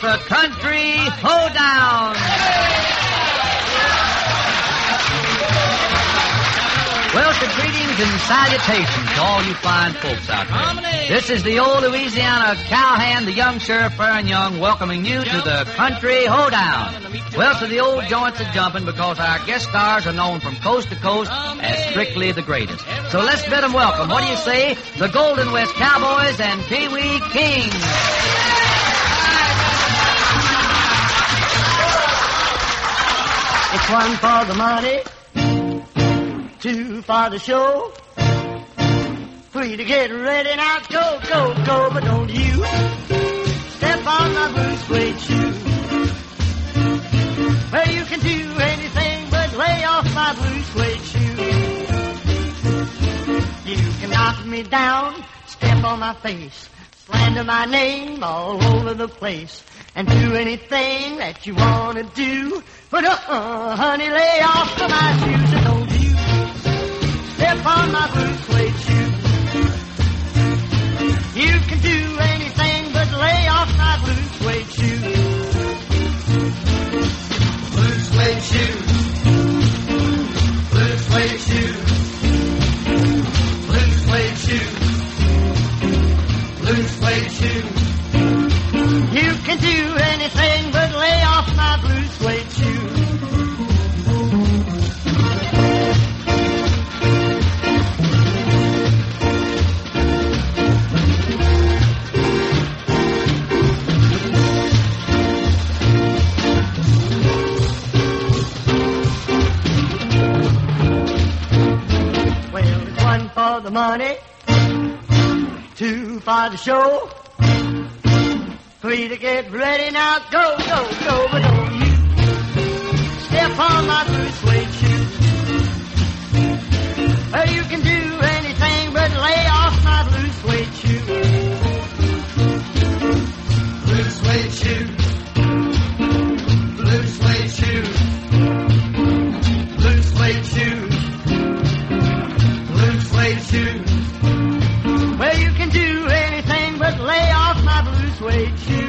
the Country Hoedown. Well, greetings and salutations to all you fine folks out there. This is the old Louisiana cowhand, the young Sheriff Farron Young, welcoming you to the Country Hoedown. Well, to the old joints of jumping, because our guest stars are known from coast to coast as strictly the greatest. So let's bid them welcome. What do you say? The Golden West Cowboys and Pee Wee King. It's one for the money, two for the show, three to get ready. Now go, go, go, but don't you step on my blue suede shoe. Well, you can do anything but lay off my blue suede shoe. You can knock me down, step on my face, slander my name all over the place, and do anything that you want to do. But honey, lay off of my shoes and don't you step on my blue suede shoe. You can do anything but lay off my blue suede shoe. Blue suede shoe. Blue suede shoe. Blue suede shoe. Blue suede shoe. You can do anything but lay off my blue suede shoe. Well, it's one for the money, two for the show, three to get ready. Now go, go, go, but don't you step on my blue suede shoe. Well, you can do anything but lay off my blue suede shoe. Blue suede shoe. Blue suede shoe. Blue suede shoe. Blue suede shoe. Well, you can do anything but lay off my blue suede shoe.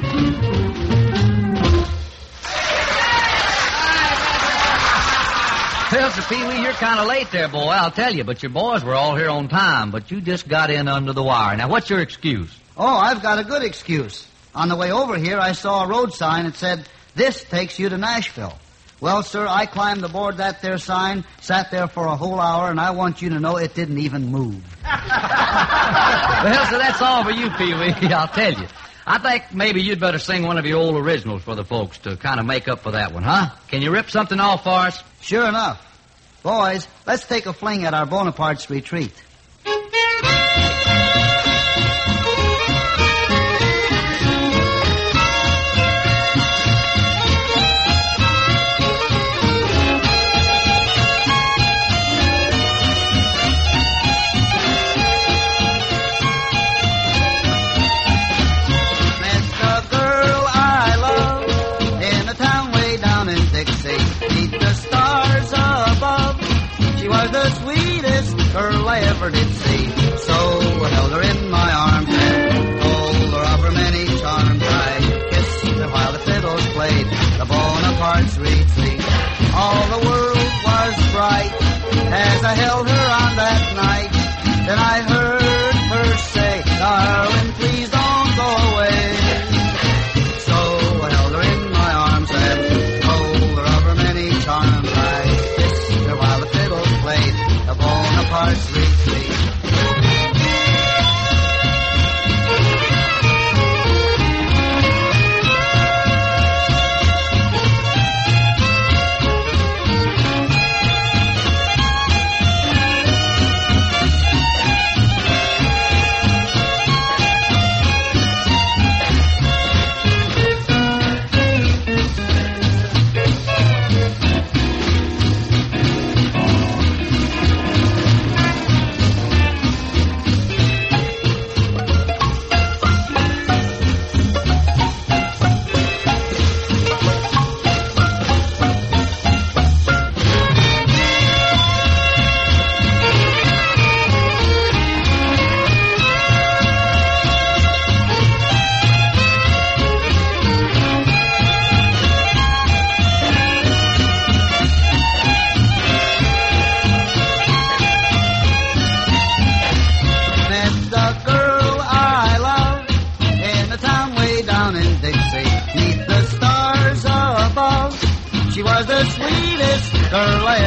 Well, Sir Pee Wee, you're kind of late there, boy, I'll tell you. But your boys were all here on time, but you just got in under the wire. Now, what's your excuse? Oh, I've got a good excuse. On the way over here, I saw a road sign that said, "This takes you to Nashville." Well, sir, I climbed aboard that there sign, sat there for a whole hour, and I want you to know it didn't even move. Well, so that's all for you, Pee Wee, I'll tell you. I think maybe you'd better sing one of your old originals for the folks to kind of make up for that one, huh? Can you rip something off for us? Sure enough. Boys, let's take a fling at our Bonaparte's retreat. The sweetest girl I ever did see. So I held her in my arms and told her of her many charms. I kissed her while the fiddles played the Bonaparte's retreat. All the world was bright as I held her on that night. Then I heard her say, "Darling, please don't go away." So I held her in my arms and told her of her many charms. I kissed her while the fiddles played the Bonaparte's retreat.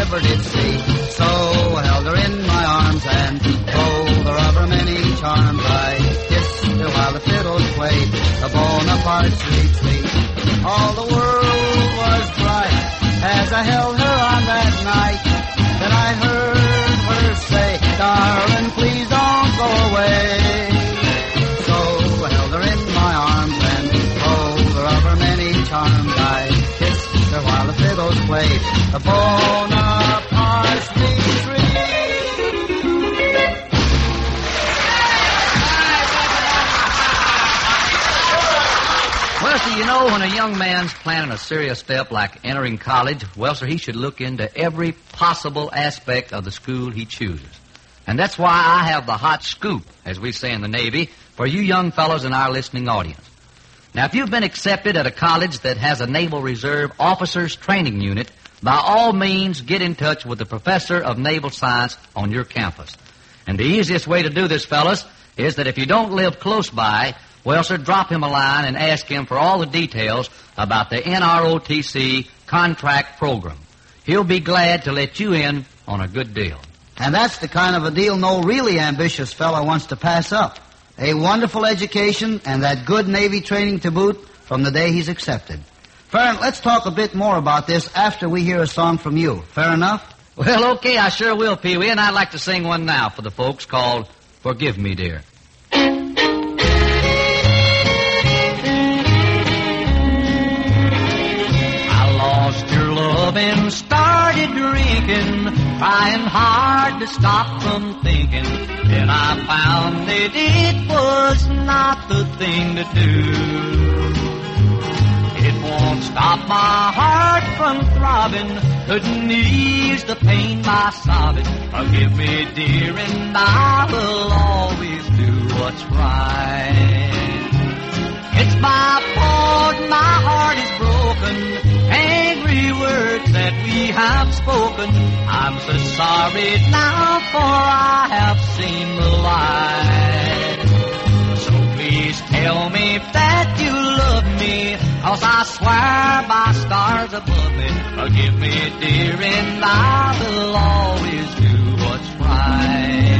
ever did see. So I held her in my arms and told her of her many charms. I kissed her while the fiddles played the Bonaparte sweet, sweet. All the world was bright as I held her on that night. Then I heard her say, darling, please don't go away. So I held her in my arms and told her of her many charms. I kissed her while the fiddles played the Bonaparte sweet, sweet. Well, sir, you know, when a young man's planning a serious step like entering college, well, sir, he should look into every possible aspect of the school he chooses. And that's why I have the hot scoop, as we say in the Navy, for you young fellows in our listening audience. Now, if you've been accepted at a college that has a Naval Reserve Officers Training Unit, by all means get in touch with the professor of naval science on your campus. And the easiest way to do this, fellas, is that if you don't live close by, well, sir, drop him a line and ask him for all the details about the NROTC contract program. He'll be glad to let you in on a good deal. And that's the kind of a deal no really ambitious fellow wants to pass up. A wonderful education and that good Navy training to boot from the day he's accepted. Farron, let's talk a bit more about this after we hear a song from you. Fair enough? Well, okay, I sure will, Pee-wee, and I'd like to sing one now for the folks called Forgive Me, Dear. And started drinking, trying hard to stop from thinking. Then I found that it was not the thing to do. It won't stop my heart from throbbing, couldn't ease the pain by sobbing. Forgive me, dear, and I will always do what's right. It's my fault, my heart is broken. Angry words that we have spoken. I'm so sorry now, for I have seen the light. So please tell me that you love me, 'cause I swear by stars above me. Forgive me, dear, and I will always do what's right.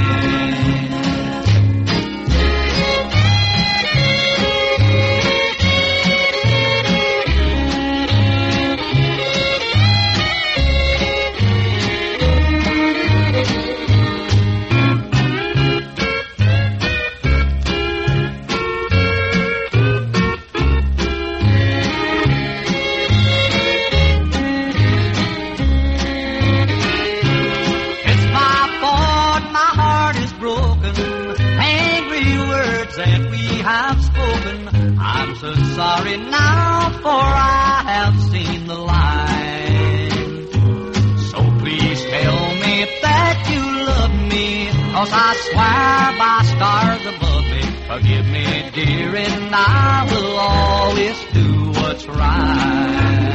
So sorry now, for I have seen the light. So please tell me that you love me, 'cause I swear by stars above me. Forgive me, dear, and I will always do what's right.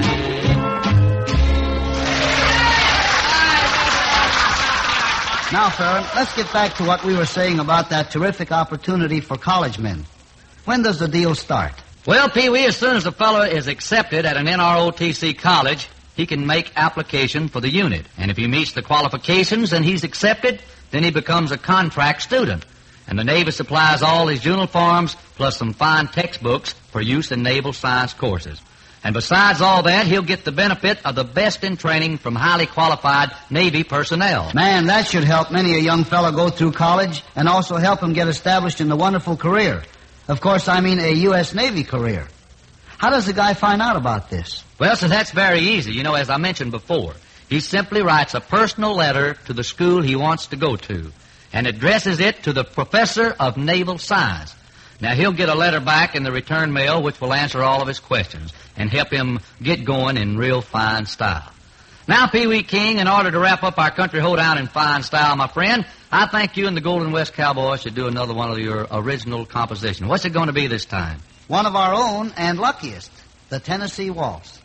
Now, Farron, let's get back to what we were saying about that terrific opportunity for college men. When does the deal start? Well, Pee-wee, as soon as a fellow is accepted at an NROTC college, he can make application for the unit. And if he meets the qualifications and he's accepted, then he becomes a contract student. And the Navy supplies all his uniforms plus some fine textbooks for use in naval science courses. And besides all that, he'll get the benefit of the best in training from highly qualified Navy personnel. Man, that should help many a young fellow go through college and also help him get established in the wonderful career. Of course, I mean a U.S. Navy career. How does the guy find out about this? Well, so that's very easy. You know, as I mentioned before, he simply writes a personal letter to the school he wants to go to and addresses it to the professor of naval science. Now, he'll get a letter back in the return mail which will answer all of his questions and help him get going in real fine style. Now, Pee-wee King, in order to wrap up our country hoedown in fine style, my friend, I think you and the Golden West Cowboys should do another one of your original compositions. What's it going to be this time? One of our own and luckiest, the Tennessee Waltz.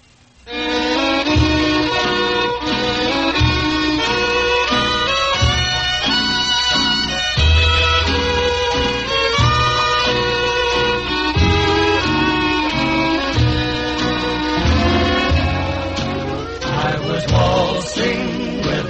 I was waltzing with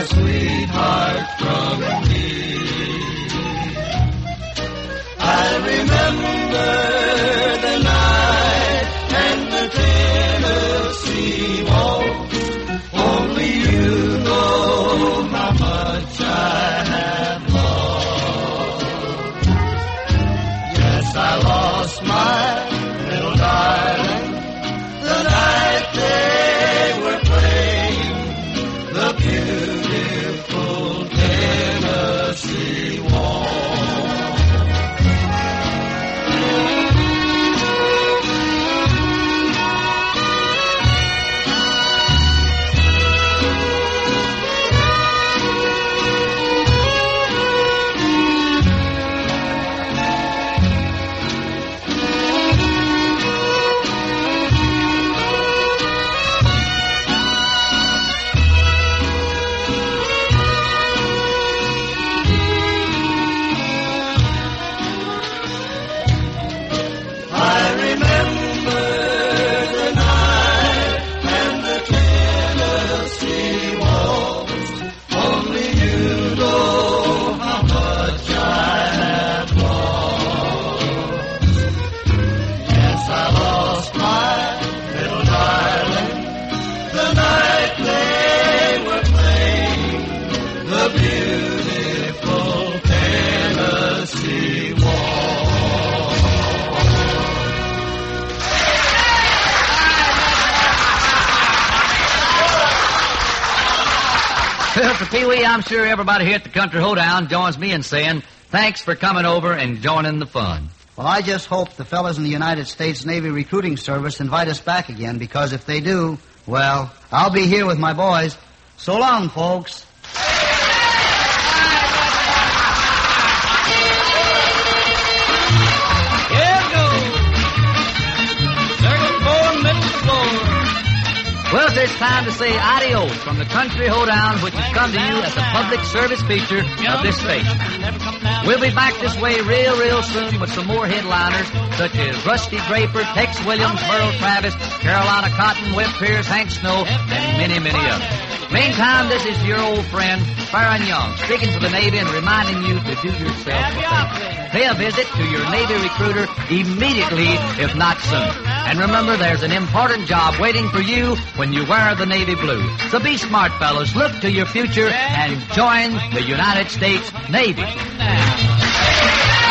my sweetheart from me. I remember the night and the Tennessee waltz. Only you know how much I have lost. Yes, I lost my little darling the night they were playing the beautiful Tennessee waltz. Mr. Pee-wee, I'm sure everybody here at the Country Hoedown joins me in saying thanks for coming over and joining the fun. Well, I just hope the fellas in the United States Navy Recruiting Service invite us back again, because if they do, well, I'll be here with my boys. So long, folks. Well, it's time to say adios from the Country Hoedown, which has come to you as a public service feature of this station. We'll be back this way real soon with some more headliners, such as Rusty Draper, Tex Williams, Merle Travis, Carolina Cotton, Webb Pierce, Hank Snow, and many others. Meantime, this is your old friend, Farron Young, speaking for the Navy and reminding you to do yourself a favor. Pay a visit to your Navy recruiter immediately, if not soon. And remember, there's an important job waiting for you when you wear the Navy blue. So be smart, fellows. Look to your future and join the United States Navy.